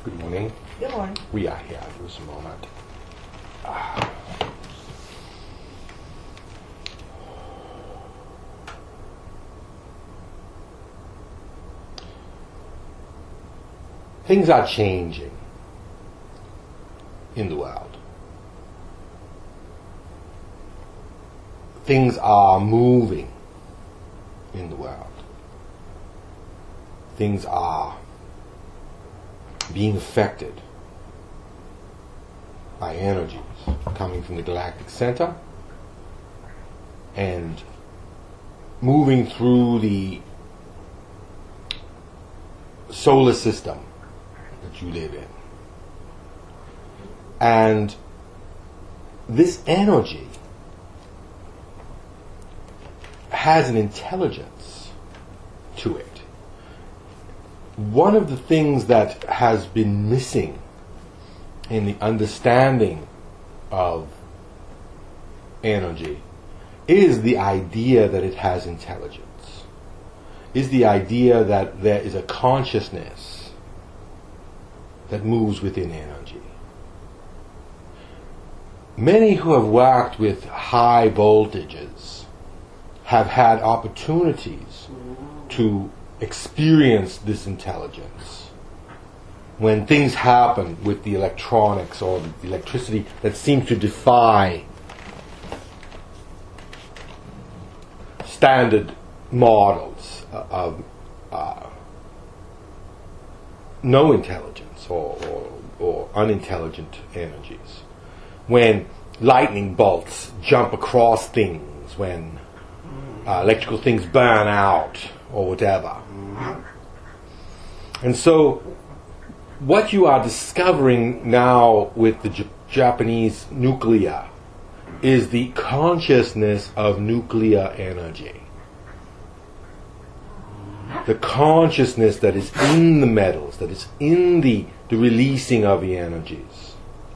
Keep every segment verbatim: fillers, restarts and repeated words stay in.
Good morning. Good morning. We are here. Just a moment. Ah. Things are changing in the world. Things are moving in the world. Things are being affected by energies coming from the galactic center and moving through the solar system that you live in. And this energy has an intelligence to it. One of the things that has been missing in the understanding of energy is the idea that it has intelligence, is the idea that there is a consciousness that moves within energy. Many who have worked with high voltages have had opportunities to experience this intelligence when things happen with the electronics or the electricity that seem to defy standard models of uh, no intelligence or, or, or unintelligent energies. When lightning bolts jump across things, when uh, electrical things burn out or whatever. And so what you are discovering now with the J- Japanese nuclear is the consciousness of nuclear energy. The consciousness that is in the metals, that is in the, the releasing of the energies.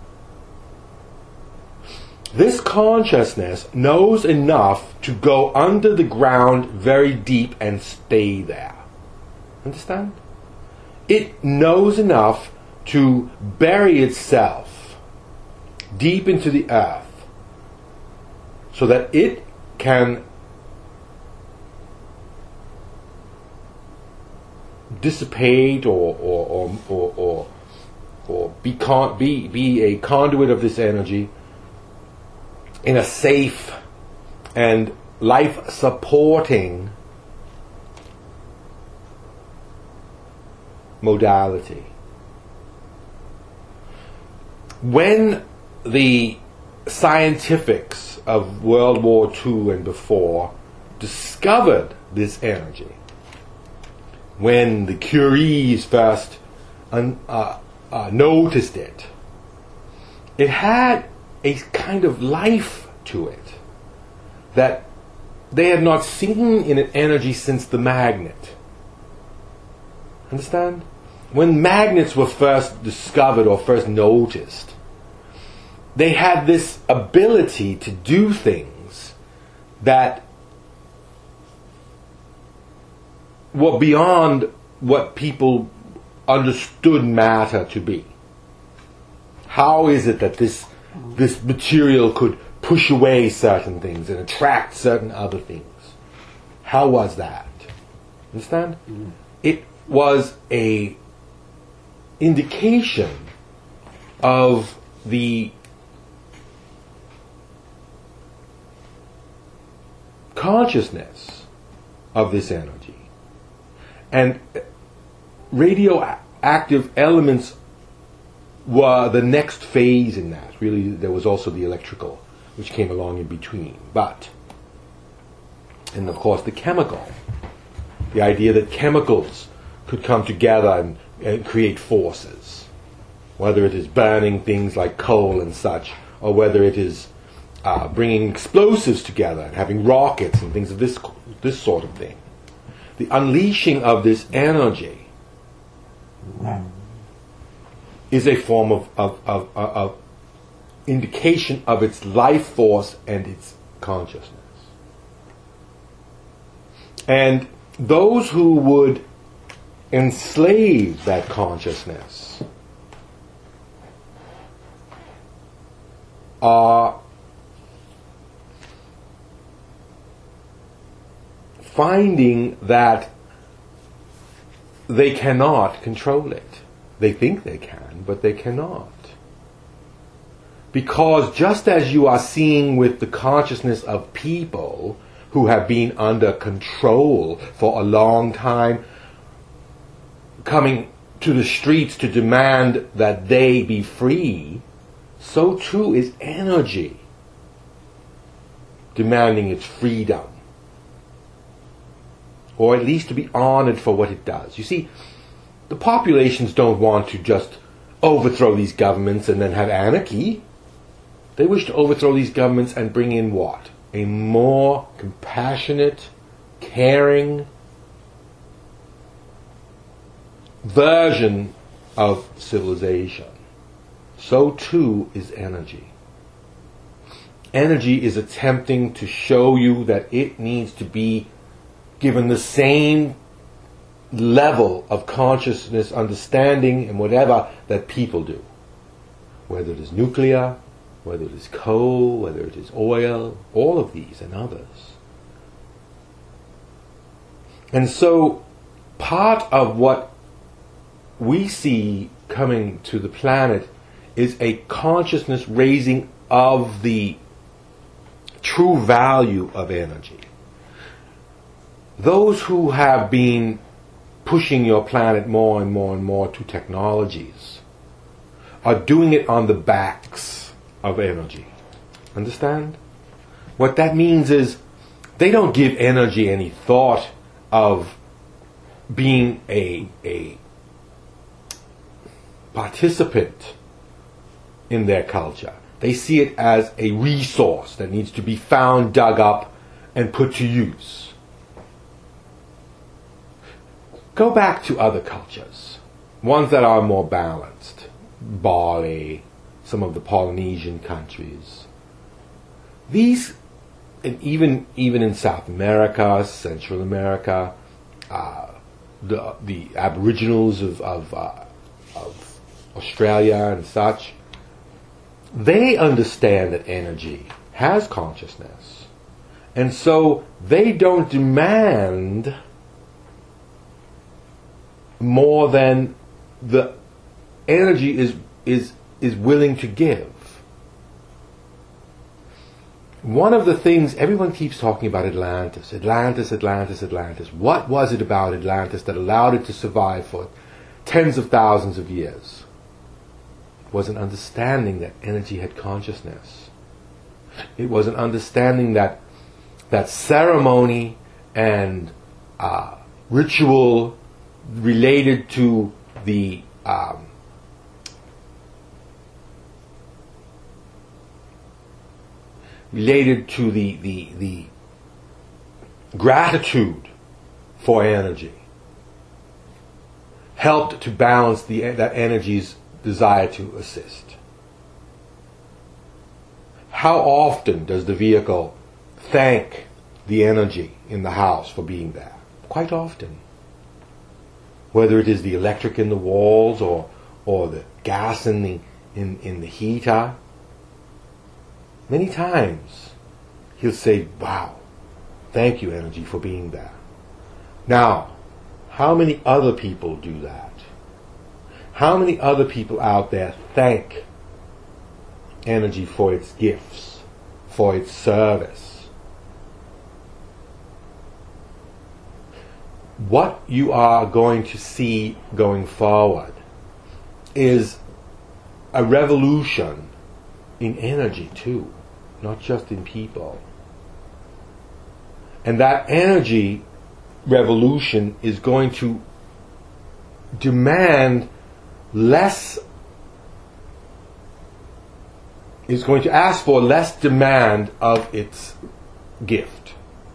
This consciousness knows enough to go under the ground very deep and stay there. Understand? It knows enough to bury itself deep into the earth so that it can dissipate or or or or, or, or be, con- be be a conduit of this energy in a safe and life-supporting modality. When the scientifics of World War Two and before discovered this energy, when the Curies first un, uh, uh, noticed it, it had a kind of life to it that they had not seen in an energy since the magnet. Understand? When magnets were first discovered or first noticed, they had this ability to do things that were beyond what people understood matter to be. How is it that this this material could push away certain things and attract certain other things? How was that? Understand? Mm-hmm. It was a indication of the consciousness of this energy. And radioactive elements were the next phase in that. Really, there was also the electrical, which came along in between. But, and of course the chemical, the idea that chemicals could come together and, and create forces, whether it is burning things like coal and such, or whether it is uh, bringing explosives together and having rockets and things of this this sort of thing. The unleashing of this energy is a form of, of, of, of, of indication of its life force and its consciousness. And those who would enslave that consciousness are finding that they cannot control it. They think they can, but they cannot. Because just as you are seeing with the consciousness of people who have been under control for a long time, coming to the streets to demand that they be free, so too is energy demanding its freedom, or at least to be honored for what it does. You see, the populations don't want to just overthrow these governments and then have anarchy. They wish to overthrow these governments and bring in what? A more compassionate, caring version of civilization. So too is energy. Energy is attempting to show you that it needs to be given the same level of consciousness, understanding, and whatever that people do. Whether it is nuclear, whether it is coal, whether it is oil, all of these and others. And so part of what we see coming to the planet is a consciousness raising of the true value of energy. Those who have been pushing your planet more and more and more to technologies are doing it on the backs of energy. Understand? What that means is they don't give energy any thought of being a, a participant in their culture. They see it as a resource that needs to be found, dug up, and put to use. Go back to other cultures, ones that are more balanced. Bali, some of the Polynesian countries. These, and even even in South America, Central America, uh, the the Aboriginals of of, uh, of Australia and such, they understand that energy has consciousness, and so they don't demand more than the energy is is is willing to give. One of the things everyone keeps talking about, Atlantis, Atlantis, Atlantis, Atlantis. What was it about Atlantis that allowed it to survive for tens of thousands of years? It was an understanding that energy had consciousness. It was an understanding that that ceremony and uh, ritual related to the um, related to the, the the gratitude for energy helped to balance the that energy's desire to assist. How often does the vehicle thank the energy in the house for being there? Quite often. Whether it is the electric in the walls or or the gas in the in, in the heater, many times he'll say, "Wow, thank you, energy, for being there." Now, how many other people do that? How many other people out there thank energy for its gifts, for its service? What you are going to see going forward is a revolution in energy too, not just in people. And that energy revolution is going to demand less, is going to ask for less demand of its gift.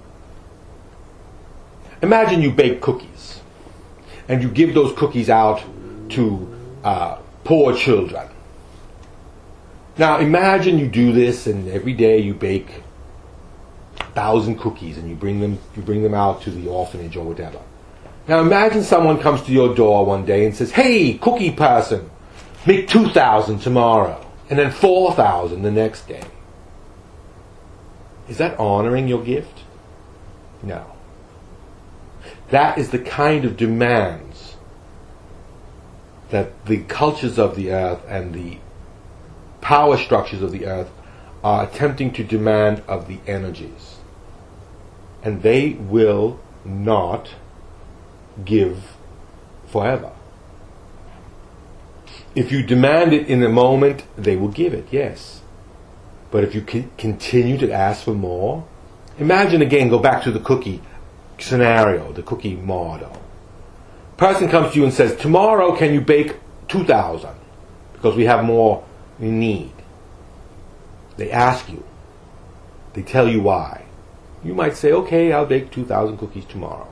Imagine you bake cookies and you give those cookies out to uh, poor children. Now imagine you do this and every day you bake a thousand cookies and you bring them you bring them out to the orphanage or whatever. Now imagine someone comes to your door one day and says, "Hey, cookie person, make two thousand tomorrow." and then four thousand the next day. Is that honoring your gift? No. That is the kind of demands that the cultures of the earth and the power structures of the earth are attempting to demand of the energies. And they will not give forever. If you demand it in a moment, they will give it, yes. But if you c- continue to ask for more, imagine again, go back to the cookie scenario, the cookie model. Person comes to you and says, tomorrow can you bake two thousand? Because we have more we need. They ask you. They tell you why. You might say, okay, I'll bake two thousand cookies tomorrow.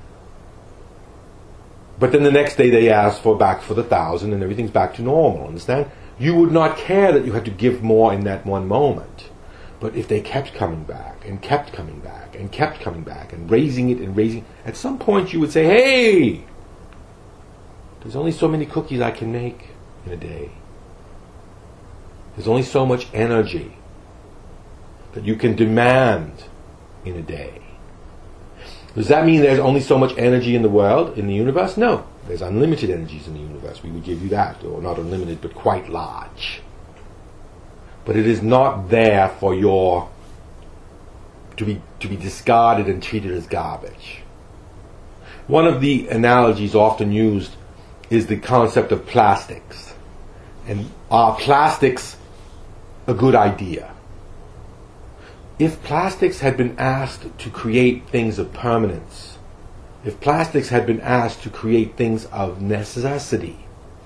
But then the next day they ask for back for the thousand and everything's back to normal, understand? You would not care that you had to give more in that one moment. But if they kept coming back and kept coming back and kept coming back and raising it and raising, at some point you would say, hey, there's only so many cookies I can make in a day. There's only so much energy that you can demand in a day. Does that mean there's only so much energy in the world, in the universe? No. There's unlimited energies in the universe. We would give you that. Or not unlimited, but quite large. But it is not there for your to be to be discarded and treated as garbage. One of the analogies often used is the concept of plastics. And are plastics a good idea? If plastics had been asked to create things of permanence, if plastics had been asked to create things of necessity,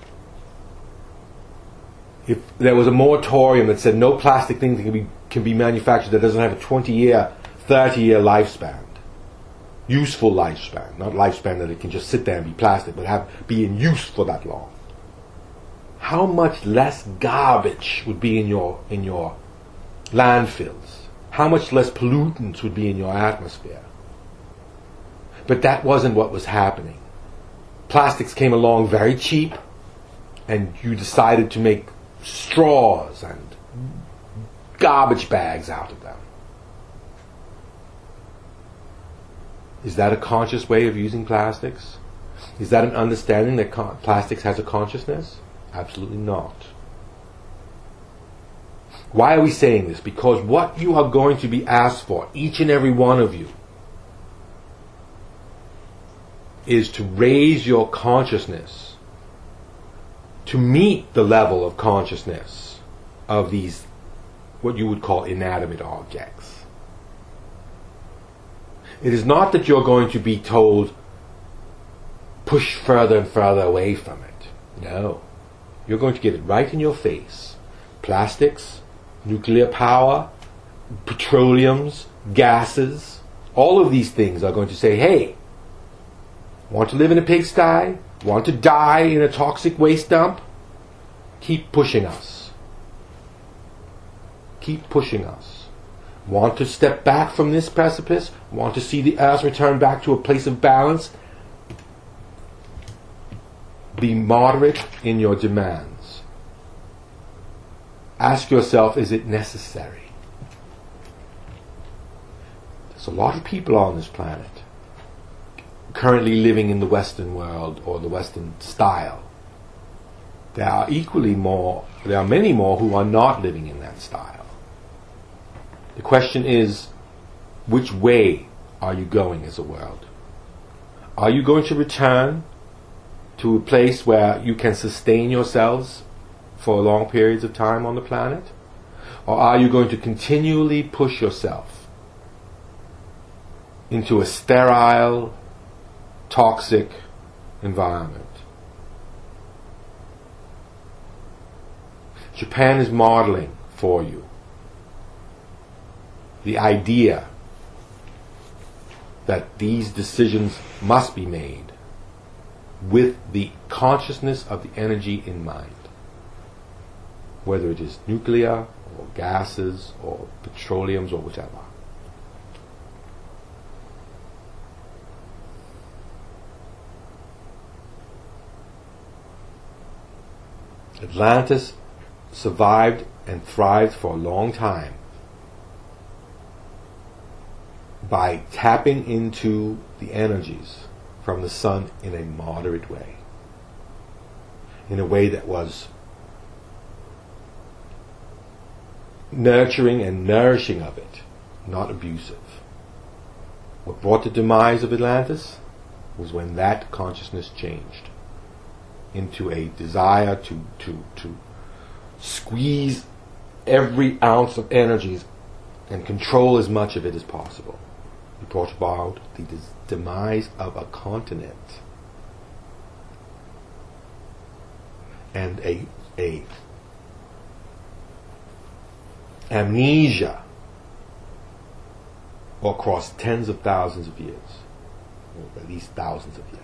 if there was a moratorium that said no plastic thing can be can be manufactured that doesn't have a twenty-year, thirty-year lifespan, useful lifespan, not lifespan that it can just sit there and be plastic, but have be in use for that long, how much less garbage would be in your in your landfills? How much less pollutants would be in your atmosphere? But that wasn't what was happening. Plastics came along very cheap, and you decided to make straws and garbage bags out of them. Is that a conscious way of using plastics? Is that an understanding that con- plastics has a consciousness? Absolutely not. Why are we saying this? Because what you are going to be asked for, each and every one of you, is to raise your consciousness to meet the level of consciousness of these, what you would call inanimate objects. It is not that you're going to be told, push further and further away from it. No. You're going to get it right in your face. Plastics, nuclear power, petroleums, gases, all of these things are going to say, hey, want to live in a pigsty? Want to die in a toxic waste dump? Keep pushing us. Keep pushing us. Want to step back from this precipice? Want to see the earth return back to a place of balance? Be moderate in your demands. Ask yourself, is it necessary? There's a lot of people on this planet currently living in the Western world or the Western style. There are equally more, there are many more who are not living in that style. The question is, which way are you going as a world? Are you going to return to a place where you can sustain yourselves for long periods of time on the planet? Or are you going to continually push yourself into a sterile, toxic environment? Japan is modeling for you the idea that these decisions must be made with the consciousness of the energy in mind. Whether it is nuclear, or gases, or petroleums, or whatever. Atlantis survived and thrived for a long time by tapping into the energies from the sun in a moderate way, in a way that was nurturing and nourishing of it, not abusive. What brought the demise of Atlantis was when that consciousness changed into a desire to, to, to squeeze every ounce of energies and control as much of it as possible. It brought about the des- demise of a continent and a, a amnesia across tens of thousands of years, or at least thousands of years.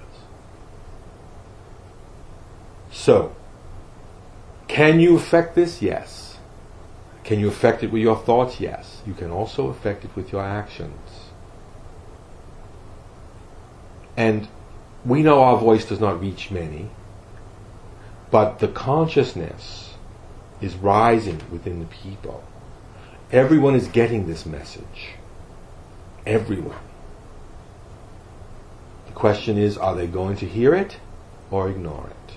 So, can you affect this? Yes. Can you affect it with your thoughts? Yes. You can also affect it with your actions. And we know our voice does not reach many, but the consciousness is rising within the people. Everyone is getting this message. Everyone. The question is, are they going to hear it or ignore it?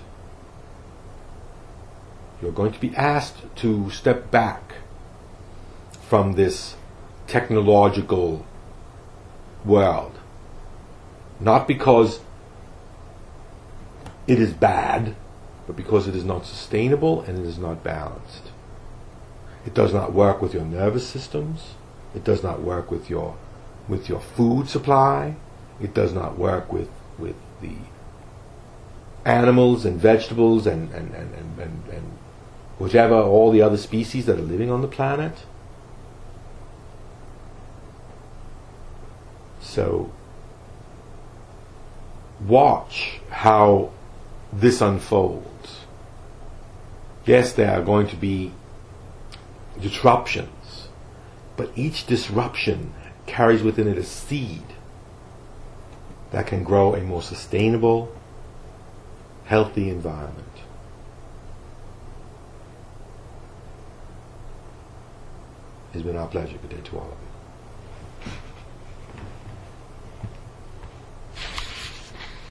You're going to be asked to step back from this technological world. Not because it is bad, but because it is not sustainable and it is not balanced. It does not work with your nervous systems. It does not work with your with your food supply. It does not work with, with the animals and vegetables and, and, and, and, and, and whichever, all the other species that are living on the planet. So, watch how this unfolds. Yes, there are going to be disruptions, but each disruption carries within it a seed that can grow a more sustainable, healthy environment. It's been our pleasure. Good day to all of you.